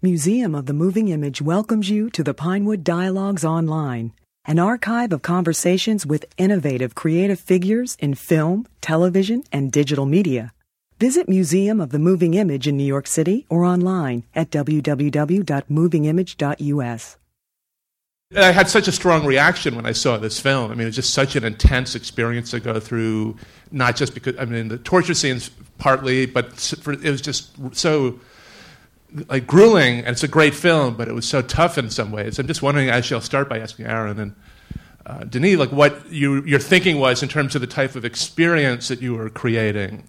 Museum of the Moving Image welcomes you to the Pinewood Dialogues Online, an archive of conversations with innovative creative figures in film, television, and digital media. Visit Museum of the Moving Image in New York City or online at www.movingimage.us. I had such a strong reaction when I saw this film. I mean, it's just such an intense experience to go through, not just because, I mean, the torture scenes partly, but it was just so like grueling, and it's a great film, but it was so tough in some ways. I'm just wondering, actually, I'll start by asking Aaron and Denis, like what your thinking was in terms of the type of experience that you were creating.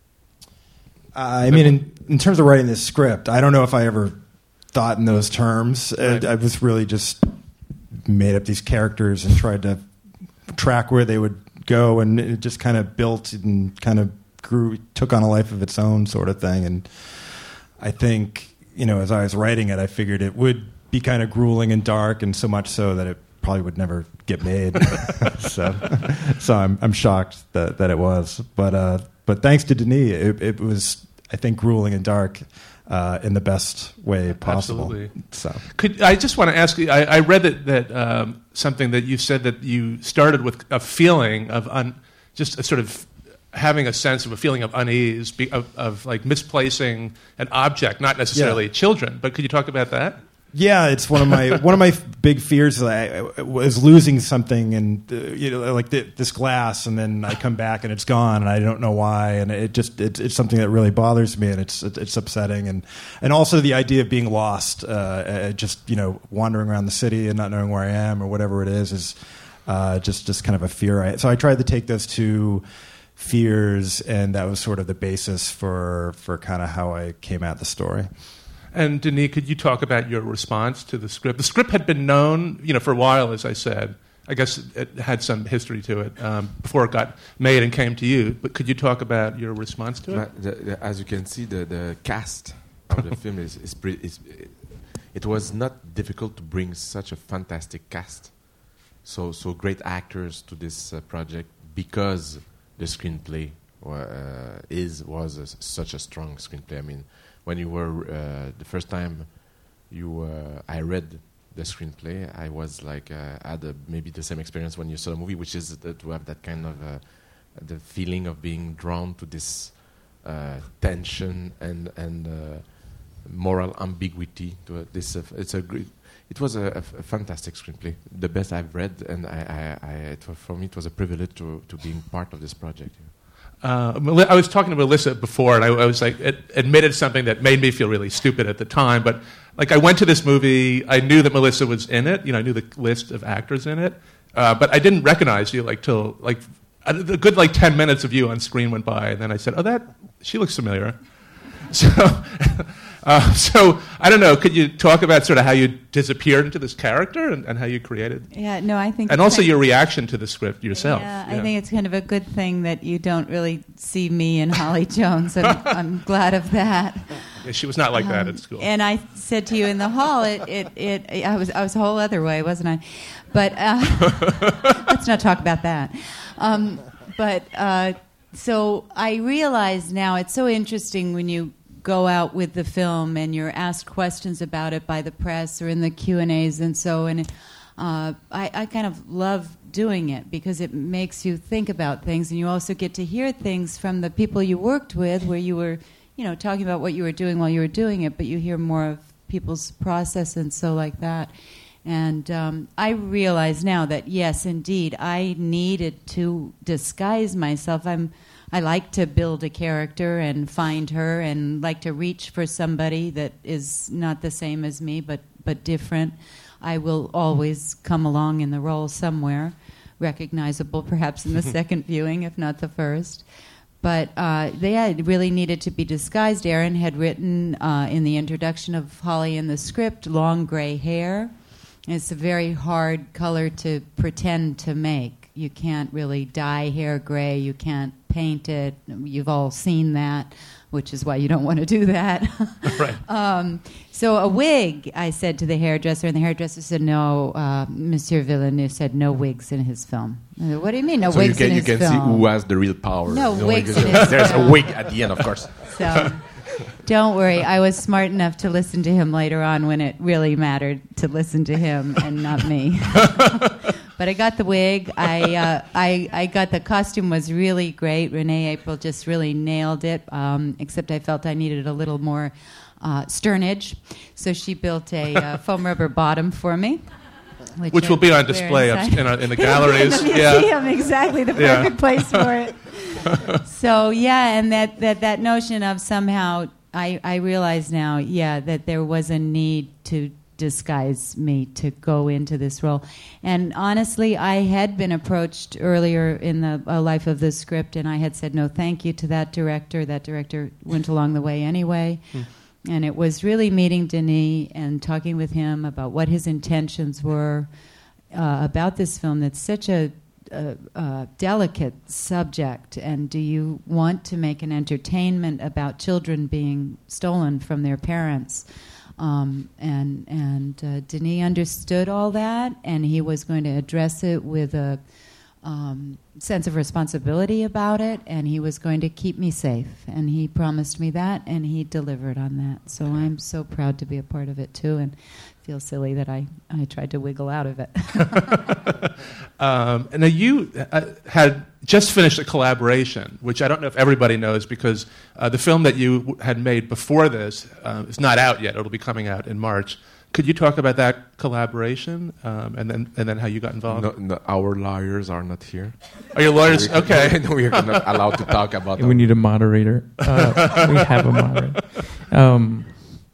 I mean, in terms of writing this script, I don't know if I ever thought in those terms. Right. I was really just made up these characters and tried to track where they would go, and it just kind of built and kind of grew, took on a life of its own sort of thing. And I think, you know, as I was writing it, I figured it would be kind of grueling and dark, and so much so that it probably would never get made. so I'm shocked that it was. But thanks to Denis, it was, I think, grueling and dark in the best way possible. Absolutely. So I just want to ask you, I read that something that you said that you started with a feeling of just a sort of having a sense of a feeling of unease, of like misplacing an object, not necessarily children. But could you talk about that? Yeah, it's one of my big fears. I was losing something, and like this glass, and then I come back and it's gone, and I don't know why, and it's something that really bothers me, and it's upsetting, and also the idea of being lost, just wandering around the city and not knowing where I am or whatever it is just kind of a fear. So I tried to take those two fears, and that was sort of the basis for kind of how I came at the story. And Denis, could you talk about your response to the script? The script had been known, for a while, as I said. I guess it had some history to it before it got made and came to you. But could you talk about your response to it? As you can see, the cast of the film is it was not difficult to bring such a fantastic cast, so great actors to this project, because the screenplay was such a strong screenplay. I mean, when you were the first time I read the screenplay, I was like had maybe the same experience when you saw the movie, which is to have that kind of the feeling of being drawn to this tension and moral ambiguity. To this, it was a fantastic screenplay, the best I've read, and for me it was a privilege to being part of this project. I was talking to Melissa before, and I was like, it admitted something that made me feel really stupid at the time. But like, I went to this movie, I knew that Melissa was in it. I knew the list of actors in it, but I didn't recognize you till a good 10 minutes of you on screen went by, and then I said, "Oh, she looks familiar." So I don't know. Could you talk about sort of how you disappeared into this character and how you created? Yeah, no, I think. And also your reaction to the script yourself. Yeah, I think it's kind of a good thing that you don't really see me and Holly Jones. I'm glad of that. Yeah, she was not like that at school. And I said to you in the hall, I was a whole other way, wasn't I? But let's not talk about that. So I realize now it's so interesting when you go out with the film and you're asked questions about it by the press or in the Q&As and so, and I kind of love doing it because it makes you think about things, and you also get to hear things from the people you worked with where you were, talking about what you were doing while you were doing it, but you hear more of people's process and so like that. And I realize now that, yes, indeed, I needed to disguise myself. I like to build a character and find her and like to reach for somebody that is not the same as me but different. I will always come along in the role somewhere, recognizable perhaps in the second viewing, if not the first. But they had really needed to be disguised. Aaron had written in the introduction of Holly in the script, long gray hair. It's a very hard color to pretend to make. You can't really dye hair gray. You can't paint it. You've all seen that, which is why you don't want to do that. Right. So a wig, I said to the hairdresser, and the hairdresser said, no, Monsieur Villeneuve said no wigs in his film. I said, what do you mean, no wigs in his film? You can see who has the real power. No wigs in his film. There's a wig at the end, of course. So Don't worry. I was smart enough to listen to him later on when it really mattered to listen to him and not me. But I got the wig. I got the costume was really great. Renee April just really nailed it. Except I felt I needed a little more sternage, so she built a foam rubber bottom for me, which will be on display in the galleries. In the museum, exactly the perfect place for it. So and that notion of somehow I realize now, that there was a need to disguise me to go into this role. And honestly, I had been approached earlier in the life of the script, and I had said no thank you to that director. That director went along the way anyway. And it was really meeting Denis and talking with him about what his intentions were about this film that's such a delicate subject. And do you want to make an entertainment about children being stolen from their parents? And Denis understood all that, and he was going to address it with a sense of responsibility about it, and he was going to keep me safe. And he promised me that, and he delivered on that. So I'm so proud to be a part of it, too, and feel silly that I tried to wiggle out of it. And now you had just finished a collaboration, which I don't know if everybody knows, because the film that you had made before this is not out yet. It'll be coming out in March. Could you talk about that collaboration and then how you got involved? No, our lawyers are not here. Are your lawyers? Okay. No, we are not allowed to talk about We need a moderator. We have a moderator.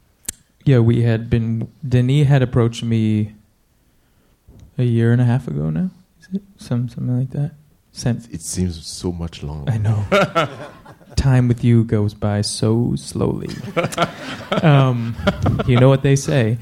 Denis had approached me a year and a half ago now. Is it? Something like that? It seems so much longer. I know. Time with you goes by so slowly. You know what they say.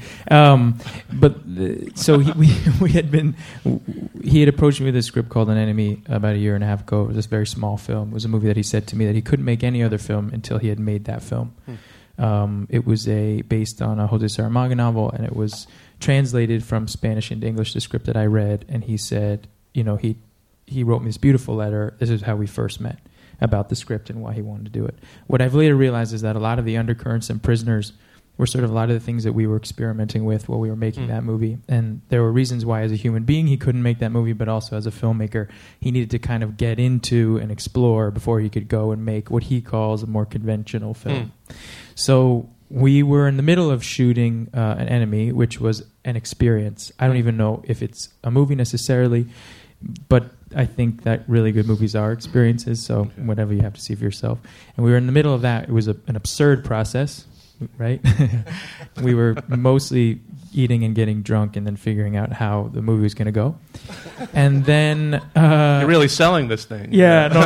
He had approached me with a script called An Enemy about a year and a half ago. It was this very small film. It was a movie that he said to me that he couldn't make any other film until he had made that film. It was based on a Jose Saramago novel, and it was translated from Spanish into English, the script that I read, and he said, he wrote me this beautiful letter. This is how we first met, about the script and why he wanted to do it. What I've later realized is that a lot of the undercurrents and Prisoners were sort of a lot of the things that we were experimenting with while we were making that movie. And there were reasons why as a human being he couldn't make that movie, but also as a filmmaker he needed to kind of get into and explore before he could go and make what he calls a more conventional film. So we were in the middle of shooting An Enemy, which was an experience. I don't even know if it's a movie necessarily, but I think that really good movies are experiences, so whatever you have to see for yourself. And we were in the middle of that. It was an absurd process, right? We were mostly eating and getting drunk and then figuring out how the movie was going to go. And then... You're really selling this thing. Yeah, no.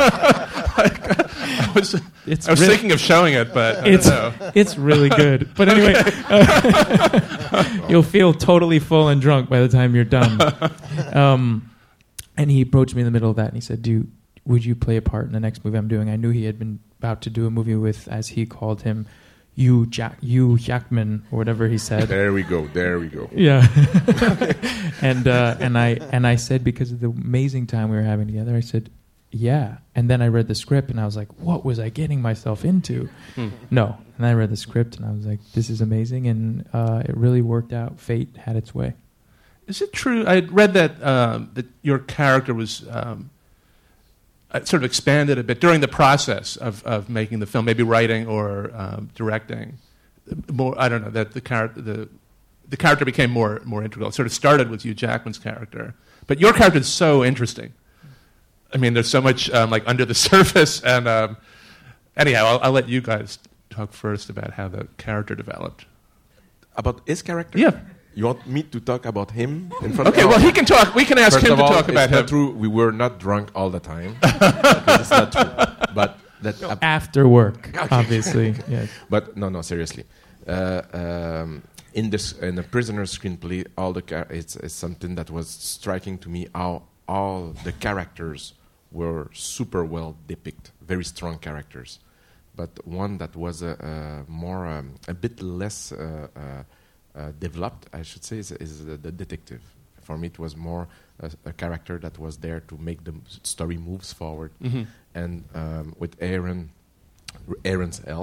I was thinking of showing it, but I don't know. It's really good. But anyway, you'll feel totally full and drunk by the time you're done. And he approached me in the middle of that, and he said, would you play a part in the next movie I'm doing? I knew he had been about to do a movie with, as he called him, Hugh Jackman, or whatever he said. There we go. Yeah. And I said, because of the amazing time we were having together, I said, yeah. And then I read the script, and I was like, what was I getting myself into? No. And I read the script, and I was like, this is amazing, and it really worked out. Fate had its way. Is it true? I had read that that your character was sort of expanded a bit during the process of making the film, maybe writing or directing. More, I don't know, that the character became more integral. It sort of started with Hugh Jackman's character, but your character is so interesting. I mean, there's so much like under the surface. And anyhow, I'll let you guys talk first about how the character developed. About his character? Yeah. You want me to talk about him in front Okay, of well, he can talk. We can ask First him of to all, talk about it's him. not true. We were not drunk all the time. It's not true. But that after work, obviously. Yes. But no, seriously. In the Prisoner screenplay, it's something that was striking to me. How all the characters were super well depicted, very strong characters. But one that was a bit less developed, I should say, is the detective. For me, it was more a character that was there to make the story moves forward. And with Aaron's help,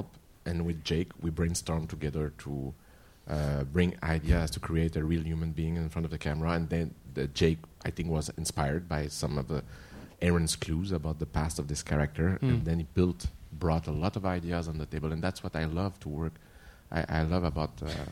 and with Jake, we brainstormed together to bring ideas to create a real human being in front of the camera. And then Jake, I think, was inspired by some of Aaron's clues about the past of this character, and then he brought a lot of ideas on the table, and that's what I love to work. I love about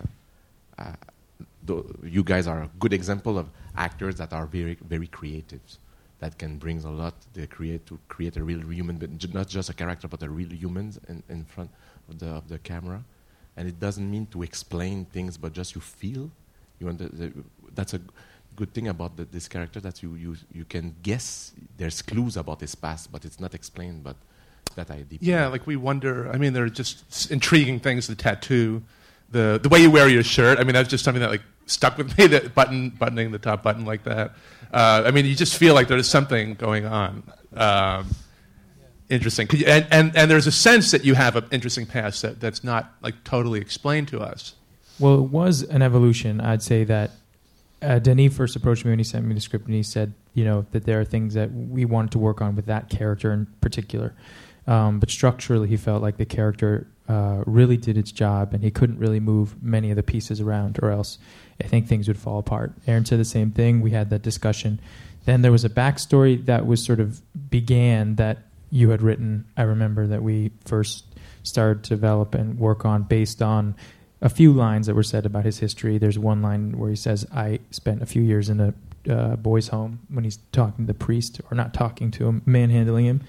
you guys are a good example of actors that are very, very creative, that can bring a lot. They create a real human, but not just a character, but a real human in front of the camera. And it doesn't mean to explain things, but just you feel. That's a good thing about this character, that you can guess. There's clues about his past, but it's not explained. But that I deeply like we wonder. I mean, there are just intriguing things. The tattoo, the way you wear your shirt. I mean, that's just something that like stuck with me. That buttoning the top button like that. I mean, you just feel like there's something going on. Interesting, and there's a sense that you have an interesting past that's not like totally explained to us. Well, it was an evolution. I'd say that Denis first approached me when he sent me the script, and he said, that there are things that we wanted to work on with that character in particular. But structurally, he felt like the character really did its job, and he couldn't really move many of the pieces around, or else I think things would fall apart. Aaron said the same thing. We had that discussion. Then there was a backstory that was sort of began that you had written. I remember that we first started to develop and work on based on a few lines that were said about his history. There's one line where he says, I spent a few years in a boys' home, when he's talking to the priest, or not talking to him, manhandling him.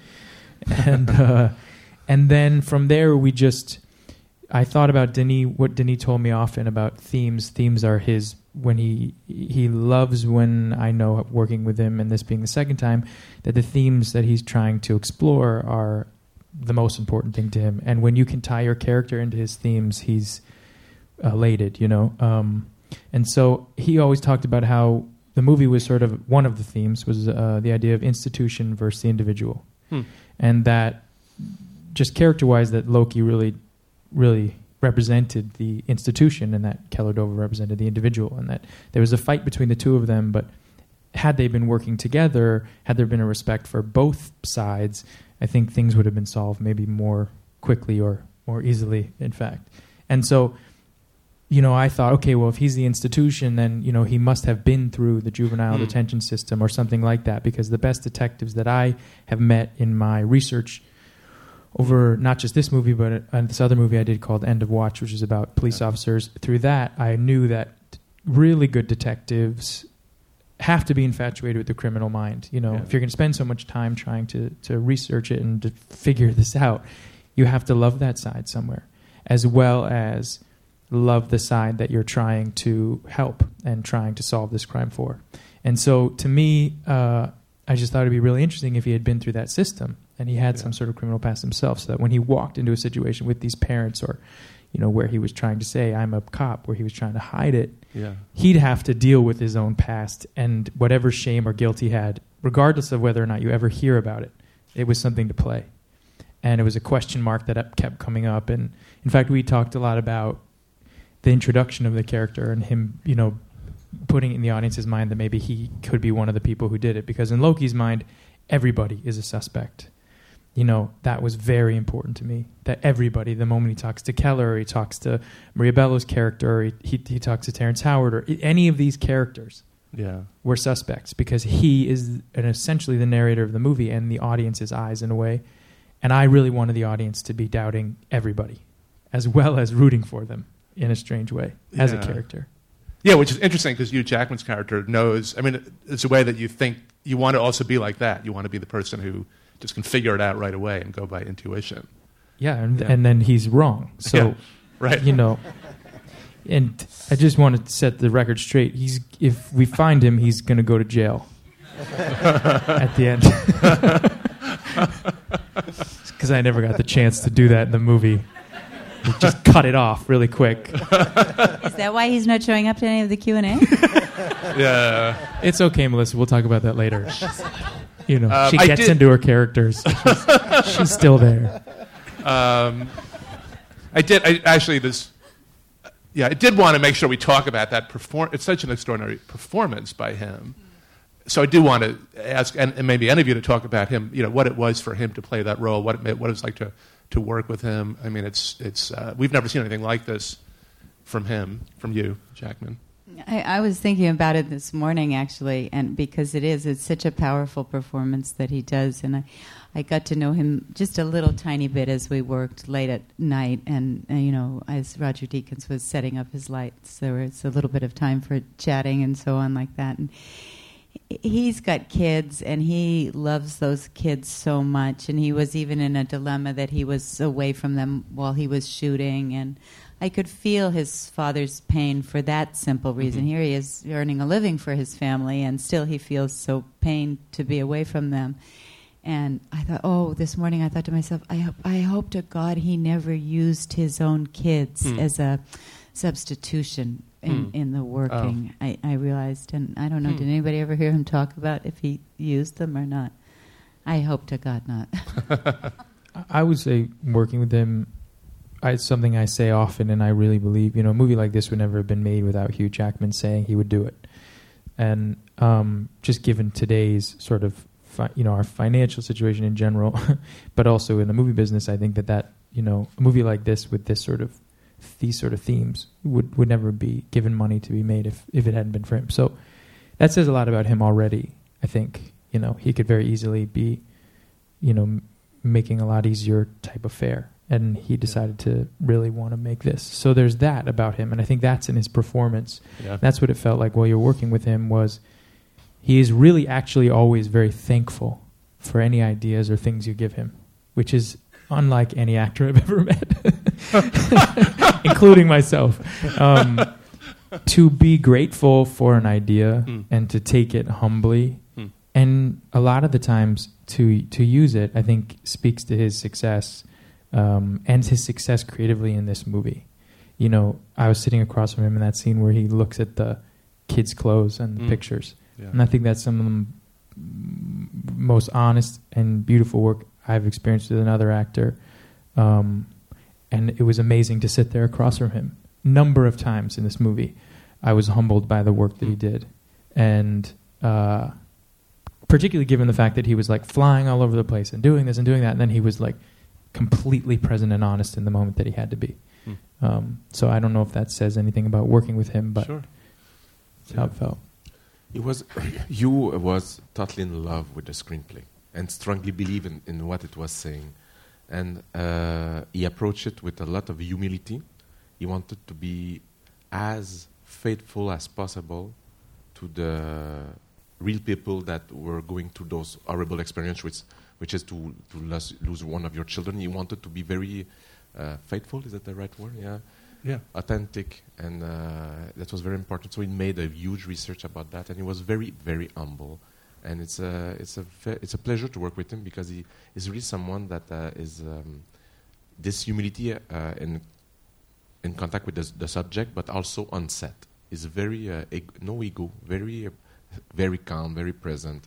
And then from there, I thought about Denis, what Denis told me often about themes. Themes are his, when he loves, when I know working with him, and this being the second time, that the themes that he's trying to explore are the most important thing to him. And when you can tie your character into his themes, he's elated, And so he always talked about how the movie was sort of, one of the themes was the idea of institution versus the individual. And that just character-wise, that Loki really, really represented the institution, and that Keller-Dover represented the individual, and that there was a fight between the two of them, but had they been working together, had there been a respect for both sides, I think things would have been solved maybe more quickly or more easily, in fact. And so, I thought, okay, well, if he's the institution, then, he must have been through the juvenile detention system or something like that, because the best detectives that I have met in my research over not just this movie, but this other movie I did called End of Watch, which is about police officers, through that, I knew that really good detectives have to be infatuated with the criminal mind. If you're going to spend so much time trying to research it and to figure this out, you have to love that side somewhere, as well as love the side that you're trying to help and trying to solve this crime for. And so to me, I just thought it'd be really interesting if he had been through that system and he had some sort of criminal past himself, so that when he walked into a situation with these parents, or where he was trying to say, I'm a cop, where he was trying to hide it, he'd have to deal with his own past and whatever shame or guilt he had, regardless of whether or not you ever hear about it. It was something to play. And it was a question mark that kept coming up. And in fact, we talked a lot about the introduction of the character and him, putting it in the audience's mind that maybe he could be one of the people who did it. Because in Loki's mind, everybody is a suspect. That was very important to me. That everybody, the moment he talks to Keller, or he talks to Maria Bello's character, or he talks to Terrence Howard, or any of these characters were suspects, because he is essentially the narrator of the movie and the audience's eyes in a way. And I really wanted the audience to be doubting everybody, as well as rooting for them in a strange way as a character. Yeah, which is interesting, because Hugh Jackman's character knows. I mean, it's a way that you think you want to also be like that. You want to be the person who just can figure it out right away and go by intuition. Yeah, and then he's wrong. So, right. And I just want to set the record straight. If we find him, he's going to go to jail at the end. Because I never got the chance to do that in the movie. He just cut it off really quick. Is that why he's not showing up to any of the Q&A? Yeah. It's okay, Melissa. We'll talk about that later. She gets into her characters. She's still there. I did want to make sure we talk about that It's such an extraordinary performance by him. So I do want to ask, and maybe any of you to talk about him, what it was for him to play that role, what it was like to work with him. I mean, it's we've never seen anything like this from you, Jackman. I was thinking about it this morning, actually, and because it's such a powerful performance that he does, and I got to know him just a little tiny bit as we worked late at night, and as Roger Deakins was setting up his lights, there was a little bit of time for chatting and so on like that, and he's got kids, and he loves those kids so much, and he was even in a dilemma that he was away from them while he was shooting, and I could feel his father's pain for that simple reason. Mm-hmm. Here he is earning a living for his family, and still he feels so pained to be away from them. And I thought, this morning I thought to myself, I hope to God he never used his own kids as a substitution in the working. Oh. I realized, and I don't know, did anybody ever hear him talk about if he used them or not? I hope to God not. I would say working with him, it's something I say often, and I really believe, a movie like this would never have been made without Hugh Jackman saying he would do it. And just given today's sort of, our financial situation in general, but also in the movie business, I think that a movie like this with these sort of themes would never be given money to be made if it hadn't been for him. So that says a lot about him already. I think, he could very easily be, making a lot easier type of fare. And he decided to really want to make this. So there's that about him, and I think that's in his performance. Yeah. That's what it felt like while you're working with him was he is really actually always very thankful for any ideas or things you give him, which is unlike any actor I've ever met, including myself. To be grateful for an idea and to take it humbly, and a lot of the times to use it, I think speaks to his success. And his success creatively in this movie. I was sitting across from him in that scene where he looks at the kids' clothes and the pictures. Yeah. And I think that's some of the most honest and beautiful work I've experienced with another actor. And it was amazing to sit there across from him. Number of times in this movie, I was humbled by the work that he did. And particularly given the fact that he was like flying all over the place and doing this and doing that, and then he was like completely present and honest in the moment that he had to be. So I don't know if that says anything about working with him, but that's how it felt. You was totally in love with the screenplay and strongly believe in what it was saying. And he approached it with a lot of humility. He wanted to be as faithful as possible to the real people that were going through those horrible experiences, which is to lose one of your children. He wanted to be very faithful. Is that the right word? Yeah. Authentic, and that was very important. So he made a huge research about that, and he was very, very humble. And it's a pleasure to work with him because he is really someone that is this humility in contact with the subject, but also on set. Is very no ego, very very calm, very present.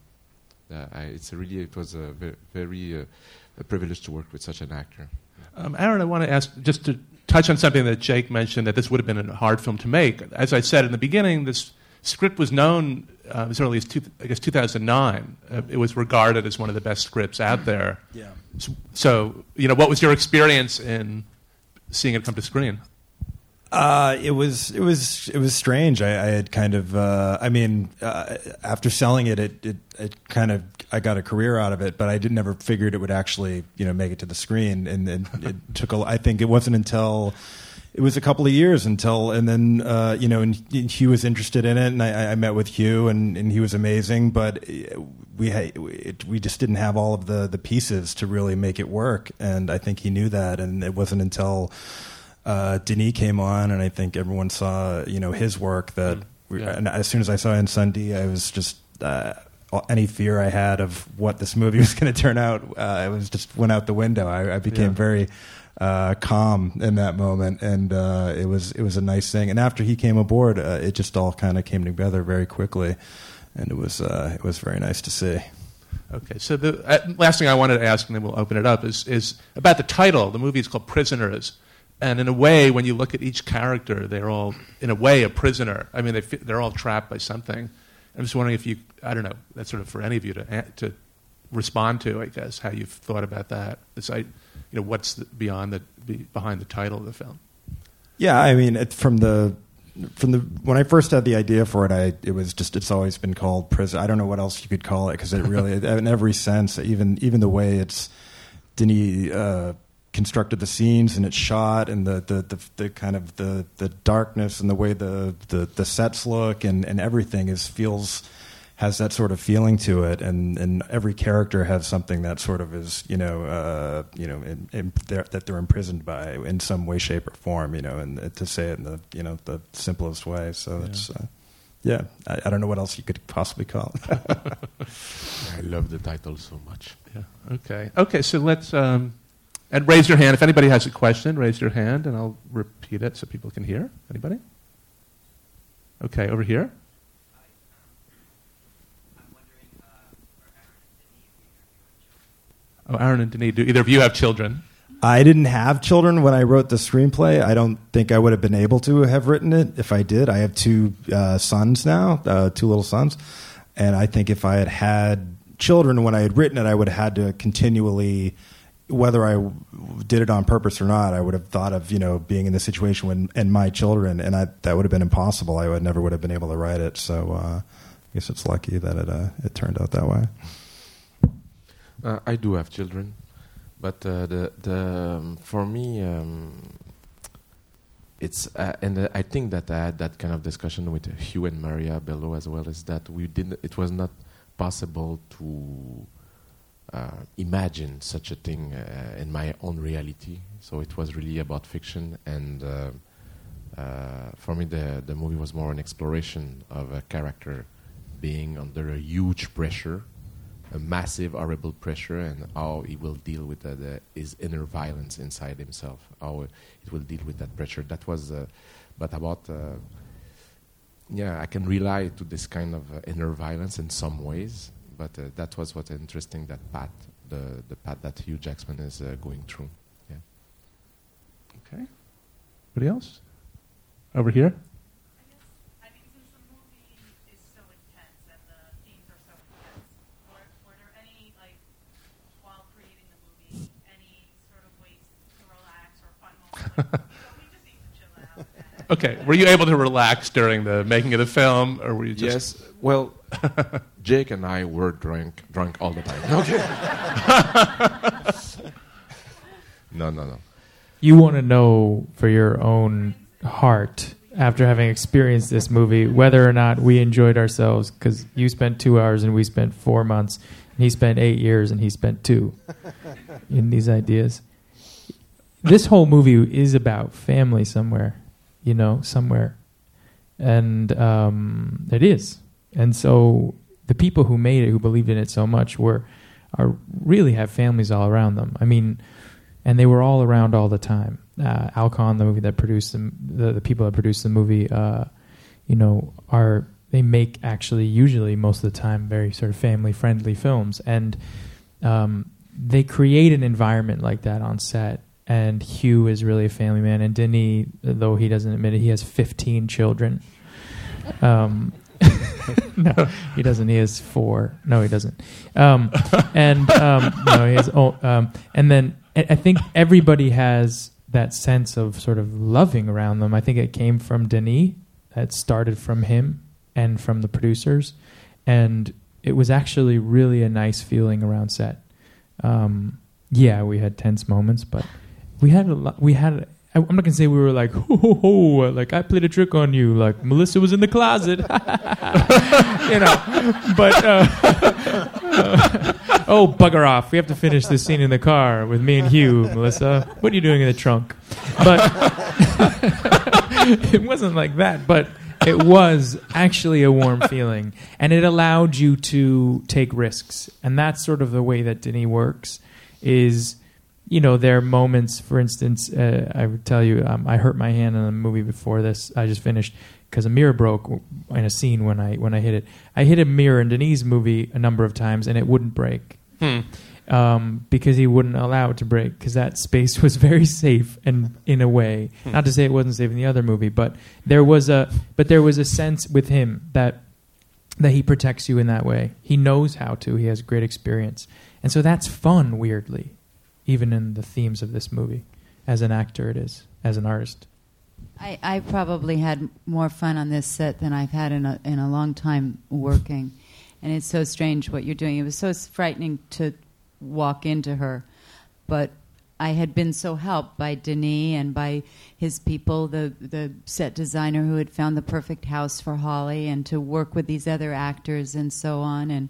It was a very a privilege to work with such an actor. Aaron, I want to ask, just to touch on something that Jake mentioned, that this would have been a hard film to make. As I said in the beginning, this script was known as early as 2009. It was regarded as one of the best scripts out there. Yeah. So, what was your experience in seeing it come to screen? It was strange. I had kind of, after selling it kind of, I got a career out of it, but I never figured it would actually, make it to the screen. And it took I think it wasn't until, it was a couple of years and then, and Hugh was interested in it, and I met with Hugh, and he was amazing, but we just didn't have all of the pieces to really make it work. And I think he knew that, and it wasn't until Denis came on, and I think everyone saw, his work that. And as soon as I saw Incendi, I was just any fear I had of what this movie was going to turn out, it was just went out the window. I became very calm in that moment, and it was a nice thing. And after he came aboard, it just all kind of came together very quickly, and it was very nice to see. Okay, so the last thing I wanted to ask, and then we'll open it up, is about the title. The movie is called Prisoners. And in a way, when you look at each character, they're all, in a way, a prisoner. I mean, they're all trapped by something. I'm just wondering if you, I don't know, that's sort of for any of you to respond to, I guess, how you've thought about that. What's behind the title of the film? Yeah, I mean, from the when I first had the idea for it, it's always been called Prison. I don't know what else you could call it, because it really, in every sense, even the way Denis constructed the scenes and it's shot, and the kind of the darkness and the way the sets look and everything has that sort of feeling to it, and every character has something that sort of is that they're imprisoned by in some way, shape, or form, and to say it in the simplest way. So it's I don't know what else you could possibly call it. I love the title so much. Yeah. Okay. So let's and raise your hand if anybody has a question. Raise your hand, and I'll repeat it so people can hear. Anybody? Okay, over here. Oh, Aaron and Denis, do either of you have children? I didn't have children when I wrote the screenplay. I don't think I would have been able to have written it if I did. I have two sons now, two little sons. And I think if I had had children when I had written it, I would have had to continually, whether I did it on purpose or not, I would have thought of, being in the situation and my children, and that would have been impossible. I never would have been able to write it. So I guess it's lucky that it turned out that way. I do have children, but for me, it's and I think that I had that kind of discussion with Hugh and Maria Bello as well. Is that it was not possible to imagine such a thing in my own reality. So it was really about fiction, and for me, the movie was more an exploration of a character being under a huge pressure. A massive, horrible pressure, and how he will deal with his inner violence inside himself. How it will deal with that pressure. That was, but about, I can rely to this kind of inner violence in some ways. But that was what's interesting. That path, the path that Hugh Jackman is going through. Yeah. Okay. Anybody else? Over here. Okay, were you able to relax during the making of the film, or were you just... Yes, well, Jake and I were drunk all the time. Okay. No. You want to know for your own heart, after having experienced this movie, whether or not we enjoyed ourselves, because you spent 2 hours and we spent 4 months, and he spent 8 years and he spent 2 in these ideas. This whole movie is about family somewhere. Somewhere. And it is. And so the people who made it, who believed in it so much, really have families all around them. I mean, and they were all around all the time. Alcon, the movie that produced the people that produced the movie, they make actually usually most of the time very sort of family-friendly films. And they create an environment like that on set. And Hugh is really a family man. And Denis, though he doesn't admit it, he has 15 children. No, he doesn't. He has 4. No, he doesn't. No, he has. And then I think everybody has that sense of sort of loving around them. I think it came from Denis. It started from him and from the producers. And it was actually really a nice feeling around set. We had tense moments, but... I'm not going to say we were like, ho, ho, ho, like I played a trick on you, like Melissa was in the closet, but, oh, bugger off. We have to finish this scene in the car with me and Hugh, Melissa. What are you doing in the trunk? But it wasn't like that, but it was actually a warm feeling, and it allowed you to take risks. And that's sort of the way that Denis works is... there are moments, for instance, I would tell you, I hurt my hand in a movie before this. I just finished because a mirror broke in a scene when I hit it. I hit a mirror in Denis' movie a number of times, and it wouldn't break because he wouldn't allow it to break because that space was very safe and in a way. Not to say it wasn't safe in the other movie, but there was a sense with him that that he protects you in that way. He knows how to. He has great experience. And so that's fun, weirdly, even in the themes of this movie. As an actor, it is. As an artist. I probably had more fun on this set than I've had in a long time working. And it's so strange what you're doing. It was so frightening to walk into her. But I had been so helped by Denis and by his people, the set designer who had found the perfect house for Holly, and to work with these other actors and so on. And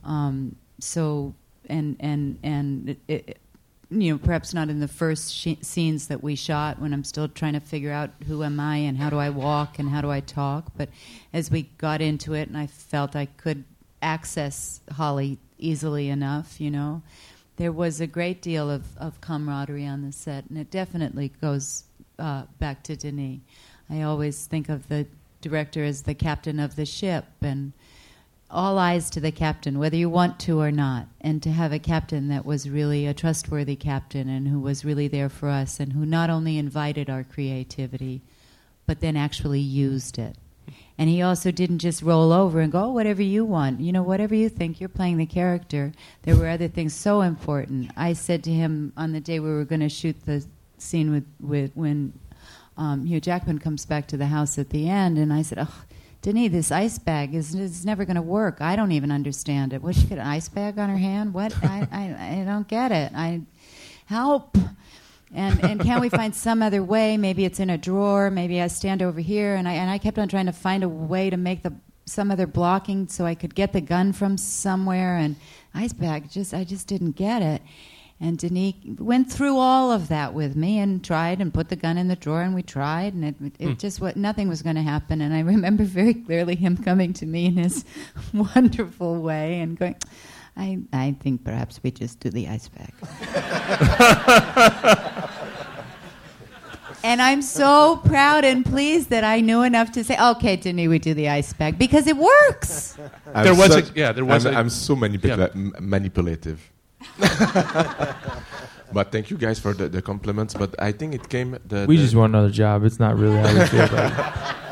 perhaps not in the first scenes that we shot when I'm still trying to figure out who am I and how do I walk and how do I talk. But as we got into it and I felt I could access Holly easily enough, there was a great deal of camaraderie on the set, and it definitely goes back to Denis. I always think of the director as the captain of the ship, and all eyes to the captain, whether you want to or not. And to have a captain that was really a trustworthy captain and who was really there for us and who not only invited our creativity, but then actually used it. And he also didn't just roll over and go, oh, whatever you want. Whatever you think, you're playing the character. There were other things so important. I said to him on the day we were going to shoot the scene with when Hugh Jackman comes back to the house at the end, and I said, oh, Denis, this ice bag is never going to work. I don't even understand it. What, she got an ice bag on her hand? What? I don't get it. Help. And can we find some other way? Maybe it's in a drawer. Maybe I stand over here. And I kept on trying to find a way to make some other blocking so I could get the gun from somewhere. And ice bag, I just didn't get it. And Denis went through all of that with me and tried and put the gun in the drawer, and we tried, and it just nothing was going to happen. And I remember very clearly him coming to me in his wonderful way and going, I think perhaps we just do the ice bag. And I'm so proud and pleased that I knew enough to say, okay, Denis, we do the ice bag, because it works. I'm so manipulative. But thank you guys for the compliments. But I think it came. We just want another job. It's not really how we feel about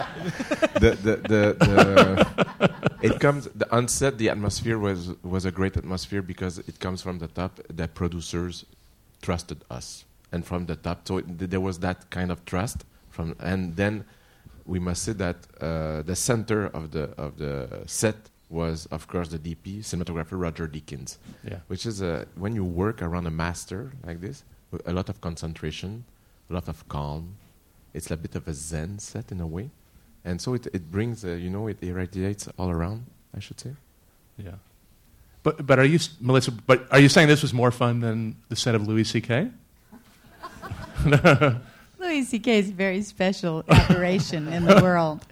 it. It comes the onset. The atmosphere was a great atmosphere because it comes from the top. The producers trusted us, and from the top, so there was that kind of trust from. And then we must say that the center of the set was, of course, the DP, cinematographer Roger Deakins, which is when you work around a master like this, a lot of concentration, a lot of calm. It's a bit of a Zen set in a way, and so it brings, it irradiates all around, I should say. Yeah, but are you, Melissa? But are you saying this was more fun than the set of Louis C.K.? Louis C.K. is a very special aberration in the world.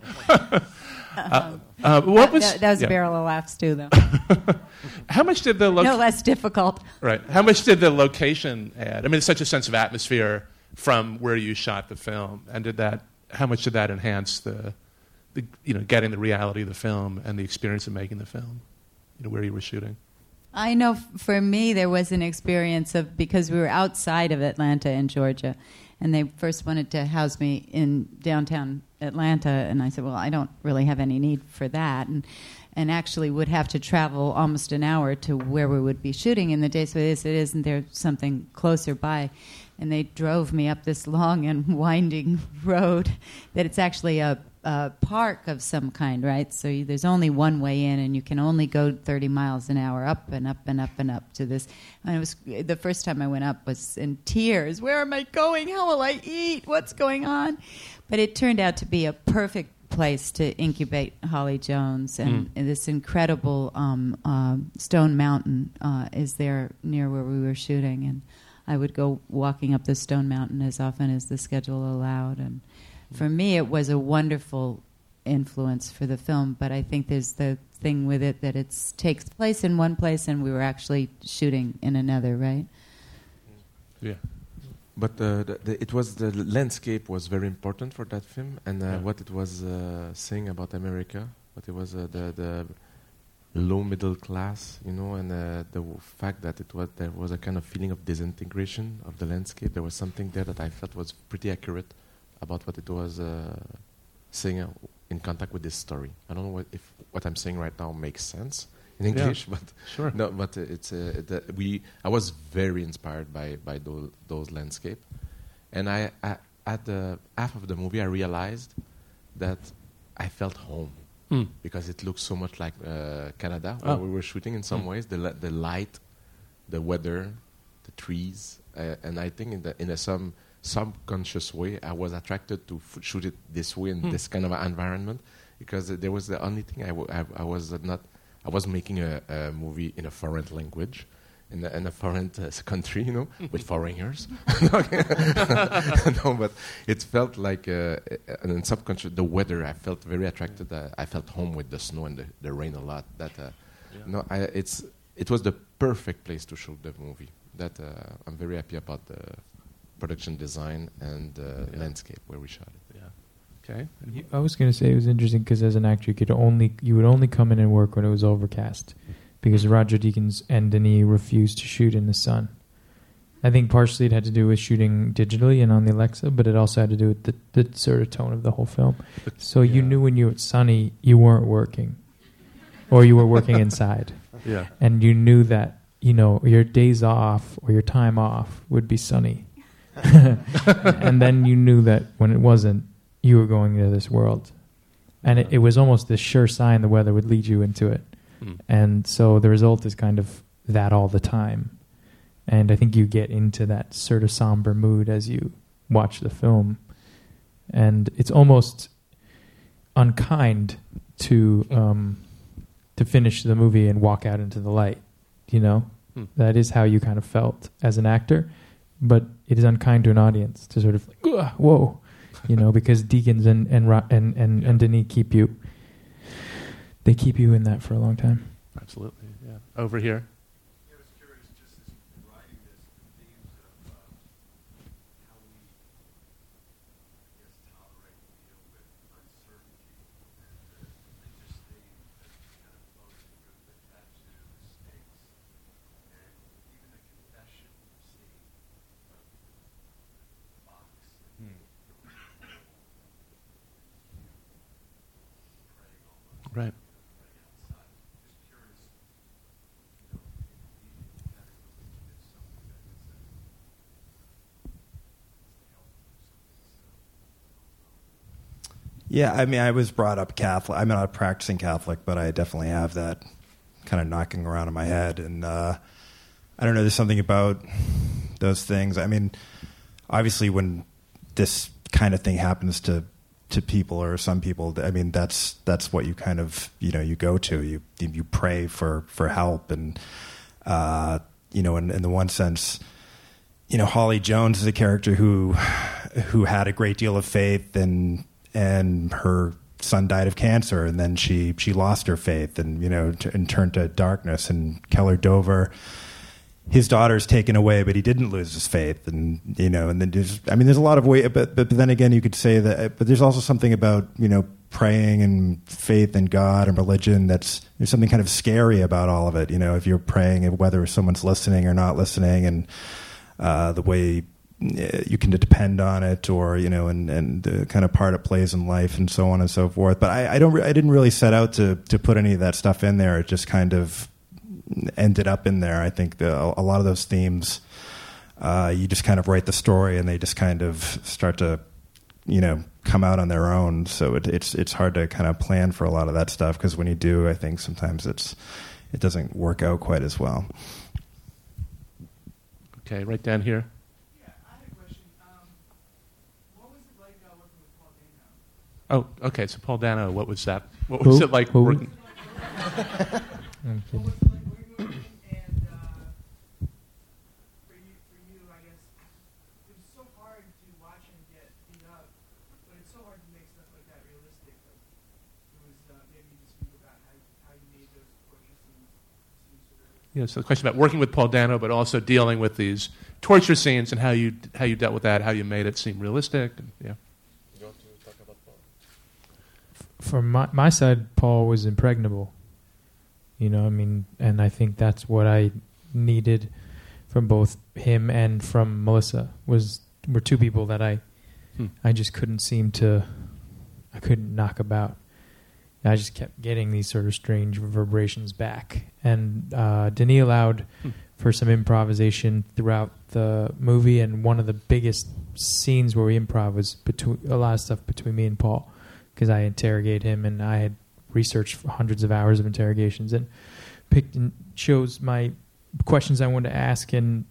That was a barrel of laughs too, though. How much did the no less difficult? Right. How much did the location add? I mean, it's such a sense of atmosphere from where you shot the film, and how much did that enhance the getting the reality of the film and the experience of making the film, where you were shooting? I know for me there was an experience of, because we were outside of Atlanta in Georgia, and they first wanted to house me in downtown Atlanta, and I said, well, I don't really have any need for that, and actually would have to travel almost an hour to where we would be shooting in the day, so isn't there something closer by? And they drove me up this long and winding road that it's actually a park of some kind, right? So there's only one way in, and you can only go 30 miles an hour up and up and up and up to this. And it was the first time I went up was in tears. Where am I going? How will I eat? What's going on? But it turned out to be a perfect place to incubate Holly Jones, and this incredible Stone Mountain is there near where we were shooting, and I would go walking up the Stone Mountain as often as the schedule allowed, and for me it was a wonderful influence for the film. But I think there's the thing with it that it takes place in one place and we were actually shooting in another, right? Yeah. But it was the landscape was very important for that film, and what it was saying about America, what it was the low middle class, and the fact that there was a kind of feeling of disintegration of the landscape. There was something there that I felt was pretty accurate about what it was saying in contact with this story. I don't know if what I'm saying right now makes sense in English, but sure. no, but I was very inspired by those landscape, and I at the half of the movie I realized that I felt home because it looks so much like Canada where we were shooting in some ways. The light, the weather, the trees, and I think in a some subconscious way I was attracted to shoot it this way in this kind of environment because there was the only thing I was not. I was making a movie in a foreign language, in a foreign country, with foreigners. No, but it felt like, in subconscious, the weather. I felt very attracted. I felt home with the snow and the rain a lot. It was the perfect place to shoot the movie. That I'm very happy about the production design and landscape where we shot it. Yeah. Okay. I was going to say it was interesting because as an actor, you would only come in and work when it was overcast, because Roger Deakins and Denis refused to shoot in the sun. I think partially it had to do with shooting digitally and on the Alexa, but it also had to do with the sort of tone of the whole film. So you knew when you were sunny, you weren't working, or you were working inside. Yeah. And you knew that your days off or your time off would be sunny, and then you knew that when it wasn't, you were going into this world. And it was almost this sure sign the weather would lead you into it. And so the result is kind of that all the time. And I think you get into that sort of somber mood as you watch the film. And it's almost unkind to finish the movie and walk out into the light, That is how you kind of felt as an actor. But it is unkind to an audience to sort of, whoa. Because Deakins and Denis keep you in that for a long time. Absolutely, yeah. Over here. I was curious, just as you've been writing this, the themes of how we, tolerate and deal with uncertainty, and the just theme that kind of flows through the tattoo, the stakes, and even the confession scene of the box. Right. Yeah, I mean, I was brought up Catholic. I'm not a practicing Catholic, but I definitely have that kind of knocking around in my head. And I don't know, there's something about those things. I mean, obviously when this kind of thing happens to people or some people, I mean, that's what you kind of, you go to. You pray for help. And, in the one sense, Holly Jones is a character who had a great deal of faith and her son died of cancer, and then she lost her faith and and turned to darkness. And Keller Dover, his daughter's taken away, but he didn't lose his faith. And and then there's a lot of way, but then again, you could say that. But there's also something about praying and faith in God and religion there's something kind of scary about all of it. If you're praying, whether someone's listening or not listening, and the way you can depend on it, or and the kind of part it plays in life, and so on and so forth. But I didn't really set out to put any of that stuff in there. It just kind of ended up in there. I think a lot of those themes, you just kind of write the story, and they just kind of start to come out on their own. So it's hard to kind of plan for a lot of that stuff, because when you do, I think sometimes it doesn't work out quite as well. Okay, right down here. Oh, okay. So Paul Dano, what was that? What was it like working? What was it like working with him? And for you, I guess it was so hard to watch him get beat up, but it's so hard to make stuff like that realistic. Like, it was maybe you just speak about how you made those torture scenes seem so realistic. Yeah. So the question about working with Paul Dano, but also dealing with these torture scenes and how you dealt with that, how you made it seem realistic. And, yeah. From my side, Paul was impregnable. And I think that's what I needed from both him and from Melissa. Were two people that I just couldn't knock about. I just kept getting these sort of strange reverberations back. And Denis allowed for some improvisation throughout the movie, and one of the biggest scenes where we improv was a lot of stuff between me and Paul, because I interrogate him, and I had researched hundreds of hours of interrogations and picked and chose my questions I wanted to ask, and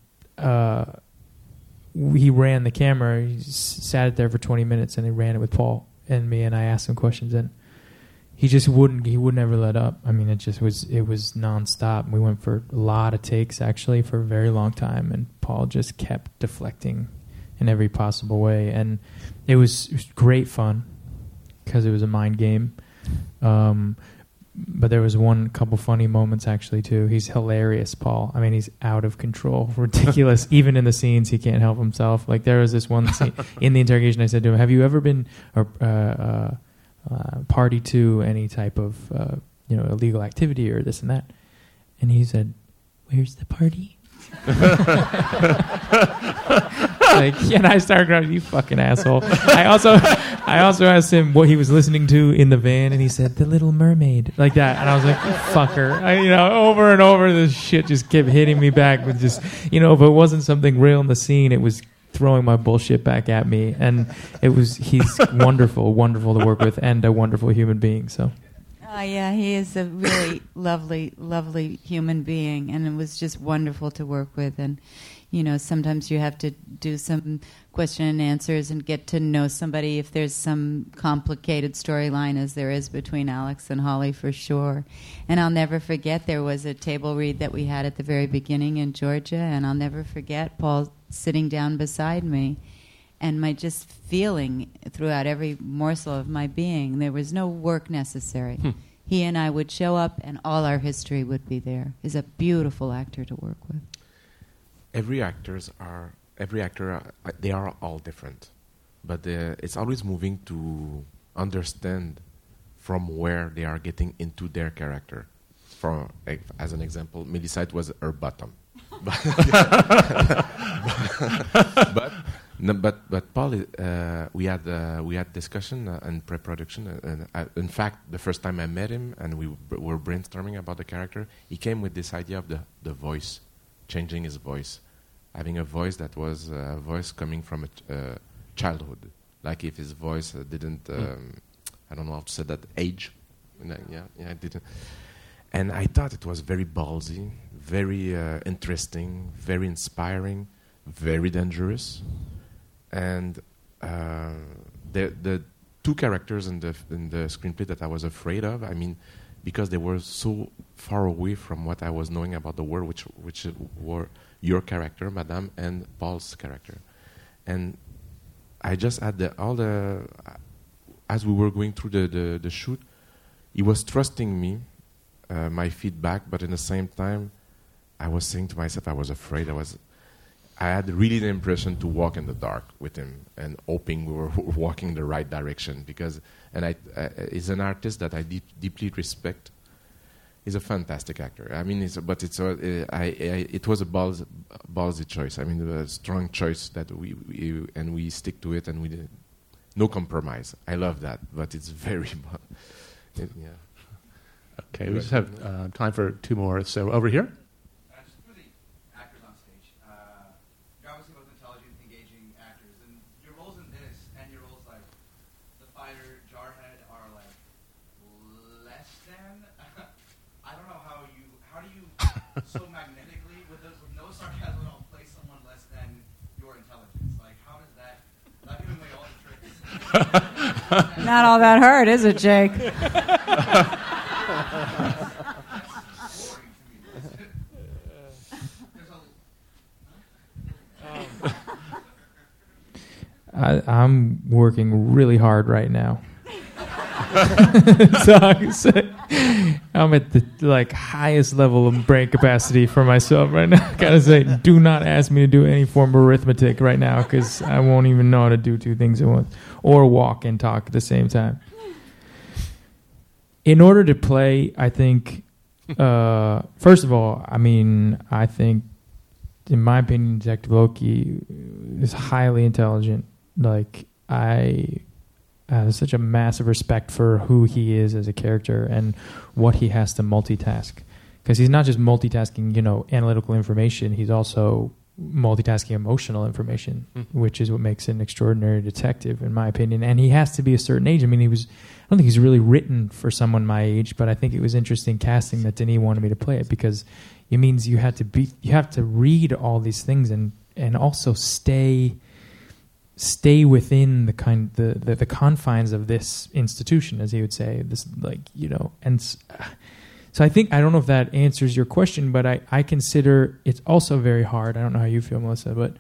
he ran the camera. He sat it there for 20 minutes, and he ran it with Paul and me, and I asked him questions, and he just wouldn't ever let up. I mean, it was nonstop. We went for a lot of takes, actually, for a very long time, and Paul just kept deflecting in every possible way, and it was great fun because it was a mind game. But there was couple funny moments, actually, too. He's hilarious, Paul. I mean, he's out of control, ridiculous. Even in the scenes, he can't help himself. Like, there was this one scene in the interrogation. I said to him, "Have you ever been party to any type of illegal activity or this and that?" And he said, "Where's the party?" And I started crying, "You fucking asshole." I also asked him what he was listening to in the van, and he said "The Little Mermaid," like that, and I was like, "You fucker!" Over and over, this shit just kept hitting me back with just, if it wasn't something real in the scene, it was throwing my bullshit back at me, and he's wonderful to work with, and a wonderful human being. So. Yeah, he is a really lovely, lovely human being, and it was just wonderful to work with. And, sometimes you have to do some question and answers and get to know somebody if there's some complicated storyline, as there is between Alex and Holly, for sure. And I'll never forget, there was a table read that we had at the very beginning in Georgia, and I'll never forget Paul sitting down beside me, and my just feeling throughout every morsel of my being, there was no work necessary. He and I would show up, and all our history would be there. He's a beautiful actor to work with. Every actor, they are all different, but it's always moving to understand from where they are getting into their character. As an example, Melisite was her bottom. But Paul, we had discussion and pre-production, and in fact, the first time I met him and we were brainstorming about the character, he came with this idea of the voice, changing his voice, having a voice that was a voice coming from a childhood, like if his voice didn't, I don't know how to say that, age, it didn't. And I thought it was very ballsy, very interesting, very inspiring, very dangerous. And the two characters in the screenplay that I was afraid of, I mean, because they were so far away from what I was knowing about the world, which were your character, Madame, and Paul's character. And I just had as we were going through the shoot, he was trusting me, my feedback, but at the same time, I was saying to myself, I was afraid. I had really the impression to walk in the dark with him and hoping we were walking in the right direction, because he's an artist that I deeply respect. He's a fantastic actor. I mean, it was a ballsy choice. I mean, a strong choice that we stick to it, and we did no compromise. I love that, but it's very yeah. Okay, we just have time for two more. So over here. Just for the actors on stage, you're obviously both intelligent, engaging actors, and your roles in this and your roles like the fighter, Jarhead, are like less than. I don't know how do you so magnetically, with no sarcasm at all, play someone less than your intelligence? Like, how does that? Not giving away all the tricks. Not all that hard, is it, Jake? I'm working really hard right now. So I'm at the highest level of brain capacity for myself right now. Gotta say, do not ask me to do any form of arithmetic right now, because I won't even know how to do two things at once, or walk and talk at the same time. In order to play, I think, first of all, I think, in my opinion, Detective Loki is highly intelligent. Like, I there's such a massive respect for who he is as a character and what he has to multitask. Because he's not just multitasking, analytical information. He's also multitasking emotional information, which is what makes an extraordinary detective, in my opinion. And he has to be a certain age. I mean, I don't think he's really written for someone my age, but I think it was interesting casting that Denis wanted me to play it, because it means you have to read all these things and also stay within the confines of this institution, as he would say. This, So I don't know if that answers your question, but I consider it's also very hard. I don't know how you feel, Melissa, but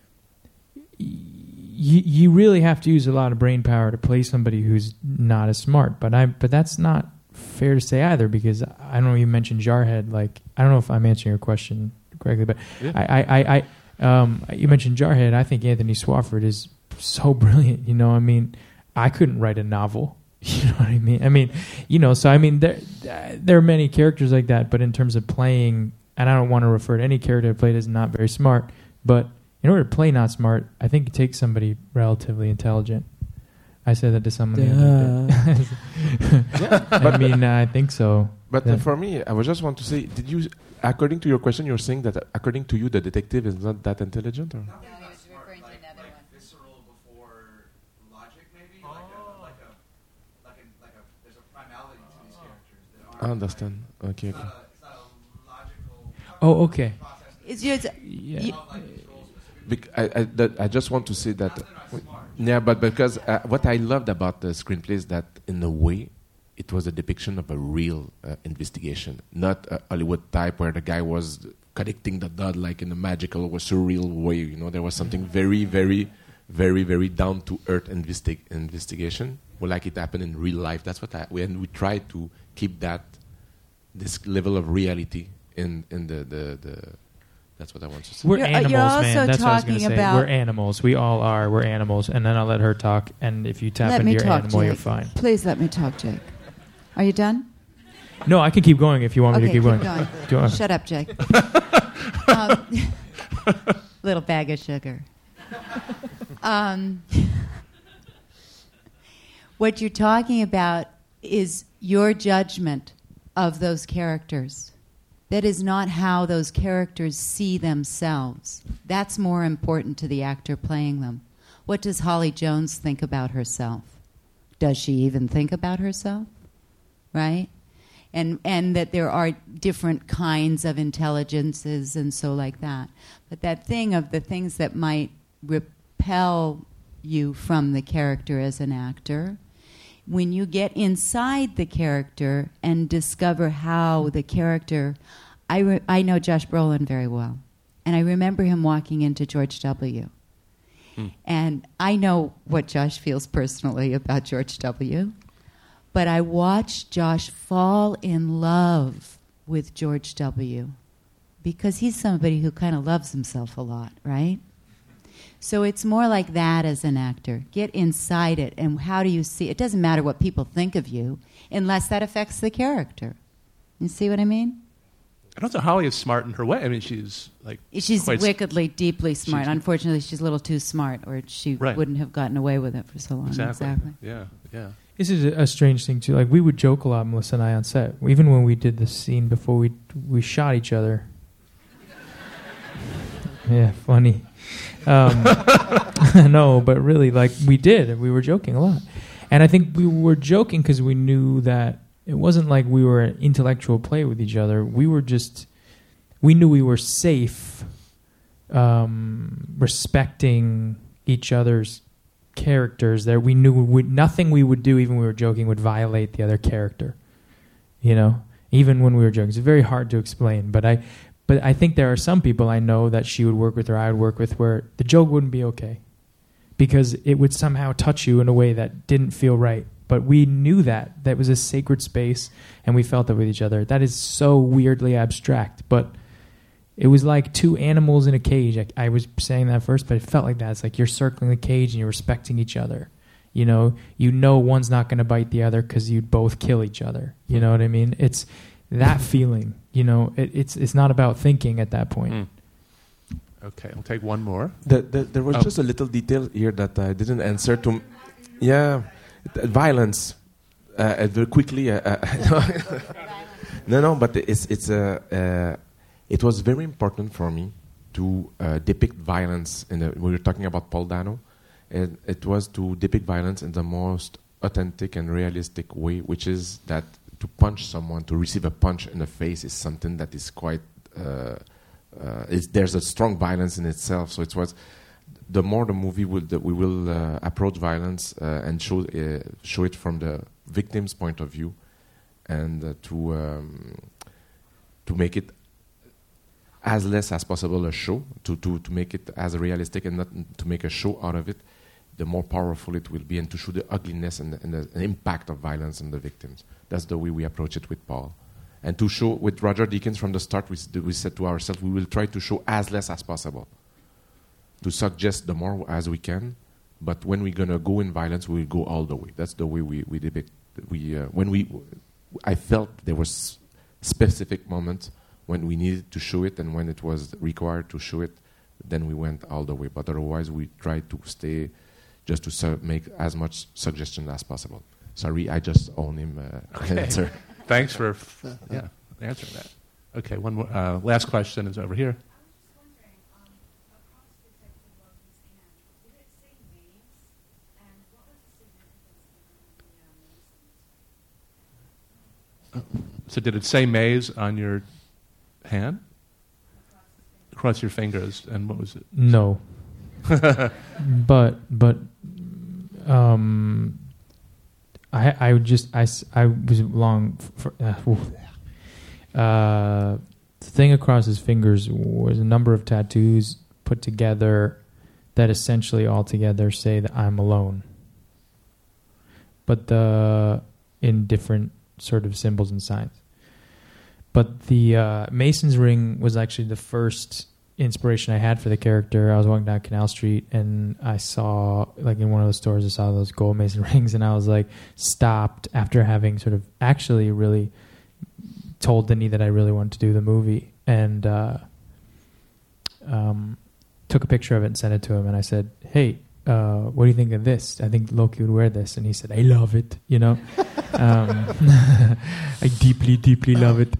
you really have to use a lot of brain power to play somebody who's not as smart. But that's not fair to say either, because I don't know, you mentioned Jarhead. Like, I don't know if I'm answering your question correctly, but yeah. You mentioned Jarhead. I think Anthony Swofford is so brilliant. I mean, I couldn't write a novel. You know what I mean? There are many characters like that, but in terms of playing, and I don't want to refer to any character I played as not very smart, but in order to play not smart, I think it takes somebody relatively intelligent. I said that to someone the other day. I think so. But for me, I just want to say, according to your question, you're saying that according to you, the detective is not that intelligent? Or? I understand. Okay. It's not a logical. Oh, okay. It's just, I just want to say that. Yeah, but because what I loved about the screenplay is that, in a way, it was a depiction of a real investigation, not a Hollywood type where the guy was connecting the dot like in a magical or surreal way. There was something very, very, very, very down to earth investigation, like it happened in real life. That's what we tried to keep this level of reality in the that's what I want to say. We're animals, man. That's what I was talking going to say. about. We're animals. We all are. We're animals. And then I'll let her talk. And if you tap into your animal, you're fine. Please let me talk, Jake. Are you done? No, I can keep going if you want me to keep going. Going. Shut up, Jake. Little bag of sugar. What you're talking about is your judgment of those characters. That is not how those characters see themselves. That's more important to the actor playing them. What does Holly Jones think about herself? Does she even think about herself? Right? And that there are different kinds of intelligences and so like that. But that thing of the things that might repel you from the character as an actor, when you get inside the character and discover how the character... I know Josh Brolin very well, and I remember him walking into George W. And I know what Josh feels personally about George W., but I watched Josh fall in love with George W. because he's somebody who kind of loves himself a lot, right? So it's more like that as an actor. Get inside it, and how do you see... It doesn't matter what people think of you unless that affects the character. You see what I mean? I don't know. Holly is smart in her way. I mean, she's wickedly, deeply smart. Unfortunately, she's a little too smart, or she wouldn't have gotten away with it for so long. Exactly. Yeah. This is a strange thing too. Like, we would joke a lot, Melissa and I, on set. Even when we did the scene before we shot each other. Yeah, funny. No, but really, like, we did, and we were joking a lot. And I think we were joking because we knew that it wasn't like we were an intellectual play with each other. We knew we were safe, respecting each other's characters. There, we knew nothing we would do, even when we were joking, would violate the other character. Even when we were joking, it's very hard to explain. But I think there are some people I know that she would work with or I would work with where the joke wouldn't be okay because it would somehow touch you in a way that didn't feel right. But we knew that was a sacred space, and we felt that with each other. That is so weirdly abstract, but it was like two animals in a cage. I was saying that first, but it felt like that. It's like you're circling the cage and you're respecting each other. You know one's not going to bite the other because you'd both kill each other. You know what I mean? It's that feeling. It's not about thinking at that point. Okay, I'll take one more. There was just a little detail here that I didn't answer to. Yeah. Violence. Very quickly. No, but it was very important for me to depict violence. We were talking about Paul Dano. It was to depict violence in the most authentic and realistic way, which is that to punch someone, to receive a punch in the face, is something that is quite. There's a strong violence in itself. So it was. The more the movie we will approach violence and show it from the victim's point of view, and to make it as less as possible a show, to make it as realistic and not to make a show out of it, the more powerful it will be, and to show the ugliness and the impact of violence on the victims. That's the way we approach it with Paul. And to show, with Roger Deakins from the start, we said to ourselves, we will try to show as less as possible, to suggest the more as we can, but when we're going to go in violence, we will go all the way. That's the way we depict. I felt there was specific moments when we needed to show it, and when it was required to show it, then we went all the way. But otherwise, we tried to stay just to make as much suggestion as possible. Sorry, I just own him. Answer. Thanks for answering that. Okay, one more. Last question is over here. So did it say Maze on your hand? Across your fingers, and what was it? No. but I was long for, the thing across his fingers was a number of tattoos put together that essentially all together say that I'm alone, but in different sort of symbols and signs. But the Mason's ring was actually the first inspiration I had for the character. I was walking down Canal Street and I saw, like in one of the stores, I saw those gold Mason rings, and I was like stopped after having sort of actually really told Denis that I really wanted to do the movie, and took a picture of it and sent it to him, and I said, hey, what do you think of this? I think Loki would wear this. And he said, I love it, you know. I deeply, deeply love it.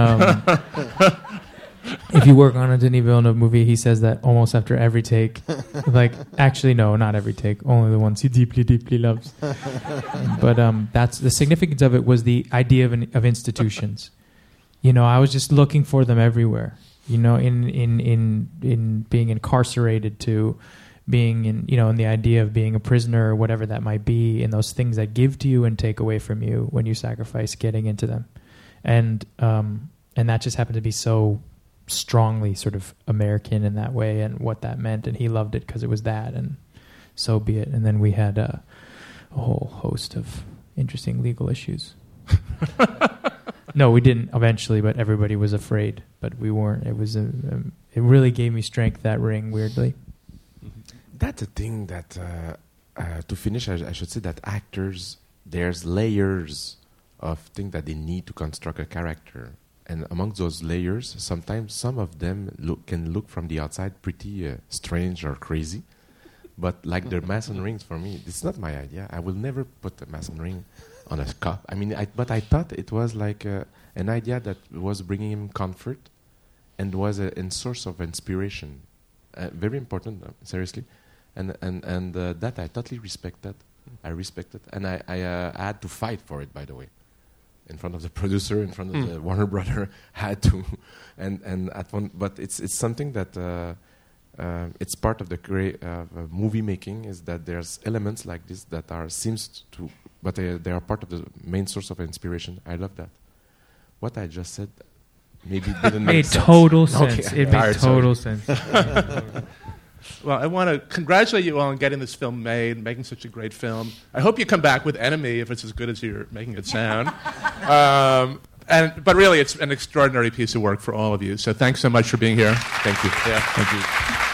If you work on a Denis Villeneuve movie, he says that almost after every take. Like, actually, no, not every take. Only the ones he deeply, deeply loves. But that's the significance of it, was the idea of institutions. You know, I was just looking for them everywhere. You know, in being incarcerated, to being in, you know, in the idea of being a prisoner or whatever that might be, and those things that give to you and take away from you when you sacrifice getting into them. And that just happened to be so strongly sort of American in that way, and what that meant, and he loved it because it was that, and so be it. And then we had a whole host of interesting legal issues. No, we didn't eventually, but everybody was afraid, but we weren't. It was it really gave me strength, that ring, weirdly. That's a thing that, to finish, I should say that actors, there's layers of things that they need to construct a character. And amongst those layers, sometimes some of them can look from the outside pretty strange or crazy. But like the Mason rings, for me, it's not my idea. I will never put a Mason ring on a cup. I mean, but I thought it was like an idea that was bringing him comfort and was a source of inspiration. Very important, seriously. And that I totally respect that. I respect it. And I had to fight for it, by the way. In front of the producer, in front of the Warner Brother, had to. And at one, but it's something that it's part of the movie making, is that there's elements like this that but they are part of the main source of inspiration. I love that. What I just said maybe didn't make sense. Total sense. Okay, it made total sense. Well, I want to congratulate you all on getting this film made, making such a great film. I hope you come back with Enemy if it's as good as you're making it sound. But really, it's an extraordinary piece of work for all of you. So thanks so much for being here. Thank you. Yeah. Thank you.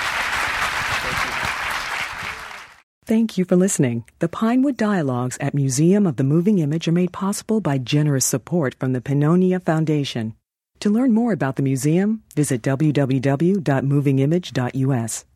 Thank you for listening. The Pinewood Dialogues at Museum of the Moving Image are made possible by generous support from the Pannonia Foundation. To learn more about the museum, visit www.movingimage.us.